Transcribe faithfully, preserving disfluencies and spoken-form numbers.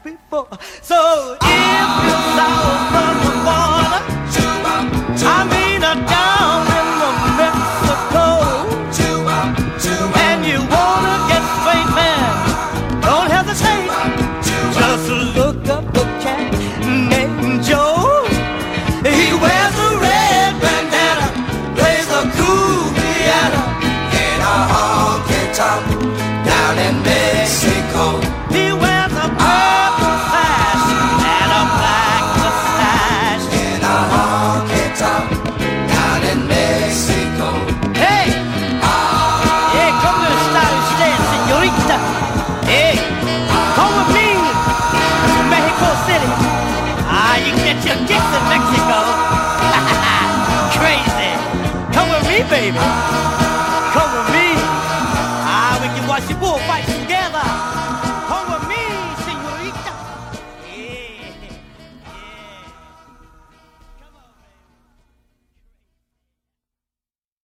before. So if you're south from the border, I mean uh, down in the Mexico, and you wanna get straight, man, don't hesitate. Just look up the cat named Joe. He wears a red bandana, plays a cool piano in a honky tonk down in Mexico. He wears a purple sash and a black mustache in a honky tonk down in Mexico. Hey! Hey, come to the style stand, señorita. Hey, come with me to Mexico City. Ah, you can get your kicks in Mexico. Crazy. Come with me, baby. Come with me. Ah, we can watch the bullfights together.